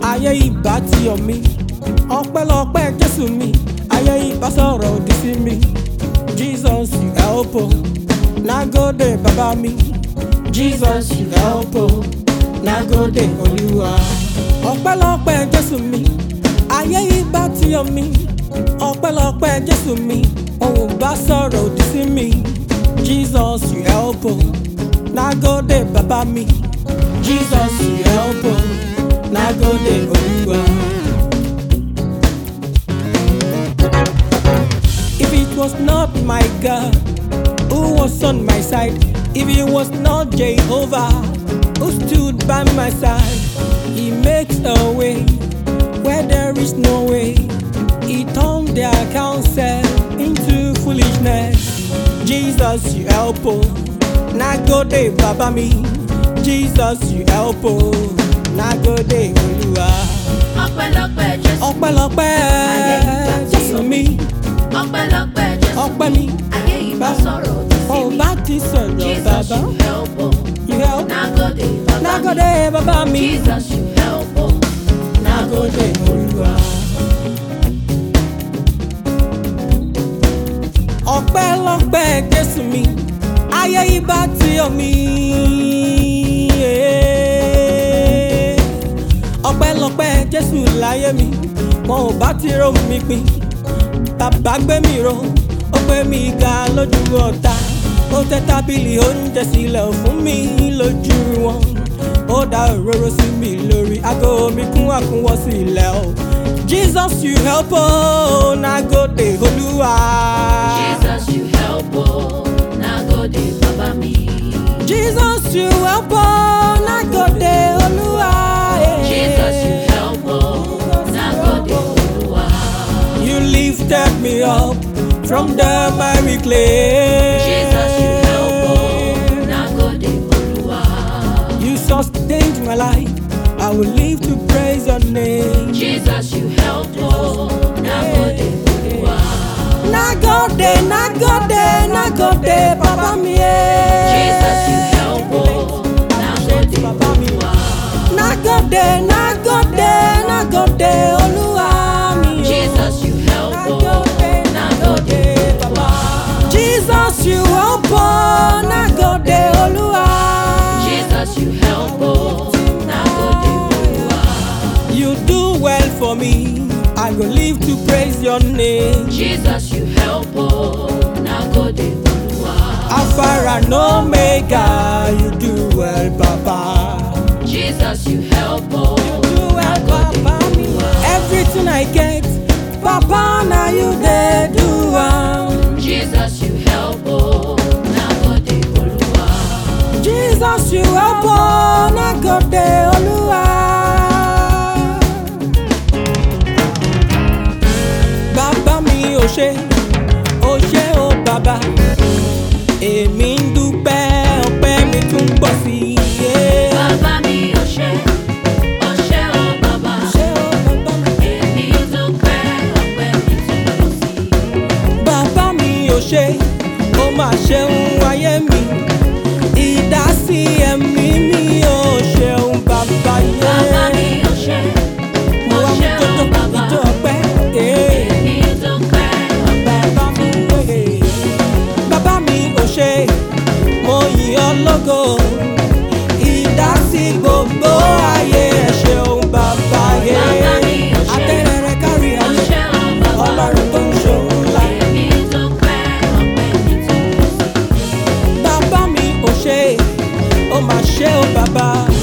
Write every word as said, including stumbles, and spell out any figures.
ayé ìbá ti yọ̀ mí, ọpẹ́lọpẹ́ Jésù mi, ayé ìbá sọ̀rọ̀ òdì sí mi. Jesus you help o, nagode bàbá mi. Jesus you help o, nagode Olúwa. Ọpẹ́lọpẹ́ Jésù mi, ayé ìbá ti yọ̀ mí, ọpẹ́lọpẹ́ Jésù mi, òun bá sọ̀rọ̀ òdì sí mi. Jesus you help o, nagode bàbá mi. Jesus you help o, nagode Olúwa. If it was not my God who was on my side, if it was not Jehovah who stood by my side, He makes a way where there is no way. He turned their counsel into foolishness. Jesus you help o, nagode bàbá mi. Jesus you help o, nagode Olúwa. Ọpẹ́lọpẹ́ Jésù, Ọpẹ́lọpẹ́ Jésù mi, ọpẹ́lọpẹ́ Jésù, ọpẹ́ mi. ayé ìbá sọ̀rọ̀ òdì sí Ó mi. bá ti sọ̀rọ̀ Jesus bàbá, you help o, you help. nagode bàbá mi. Nagode bàbá mi, Jesus you help o, nagode Olúwa. Ọpẹ́lọpẹ́ Jésù mi, ayé ìbá ti yọ̀ mí. Ọpẹ́lọpẹ́ Jésù láyé mi, wọn ò bá ti rò mí pin. Bàbá gbé mi ró, ó gbé mi ga lójú ọ̀tá. Ó tẹ́ tábìlì oúnjẹ sílẹ̀ fún mi lójú wọn. Ó dá òróró sí mi lórí, aago mi kún àkúnwọ́ sílẹ̀ o. Jesus you help o, nagode Olúwa. Jesus you help o, nagode bàbá mi. Jesus you help o, nagode Olúwa. Jesus you help o, nagode Olúwa. You lifted me up from the miry clay. Jesus you help o, nagode Olúwa. You sustained my life, I will live to praise your name. Jesus you help o, nagode Olúwa. Nagode, nagode, nagode bàbá mi. Jesus you help o, nagode Olúwa. Nagode, nagode, nagode Olúwa mi. Jesus you help o, nagode Olúwa. Jesus you help o, nagode Olúwa. Jesus you help o, nagode Olúwa. You do well for me, I go live to praise your name. Jesus you help o, nagode Olúwa. Alpha and Omega, you do well, Papa. Jesus you help o, You do well, Papa. Everything I get, Papa, now you dey do am. Jesus you help o, nagode Olúwa. Jesus you help o, nagode Olúwa. Bàbá mi ò ṣé, ò ṣé o bàbá. Èmi ń dúpẹ́, ọpẹ́ mi tún pọ̀ sí i. Bàbá mi ò ṣé, ò ṣé o bàbá. Ṣé o bàbá mi? Èmi dúpẹ́, ọpẹ́ mi tún pọ̀ sí i. Bàbá mi ò ṣé, ó máa ṣeun ayé mi. Ìdásí ẹ̀mí mi ò ṣeun bàbá yé. Bàbá mi ò ṣé, Mo ò wá mú ṣé o jójó bàbá. ìjó ọpẹ́. Èmi dúpẹ́, ọpẹ́ Bàbá mi wé. Bàbá mi ò ṣé, mo yìn ọ́ lógo. Ìdásí gbogbo ayé ẹ ṣeun bàbá yé. Bàbá mi ò ṣé, Atẹ́rẹrẹ kárí ò ayé, ṣé o bàbá. Ọlọ́run tó ń ṣòun ńlá. Èmi dúpẹ́, ọpẹ́ mi tún pọ̀ sí i. Bàbá mi ò ṣé, ó máa ṣe ó bàbá.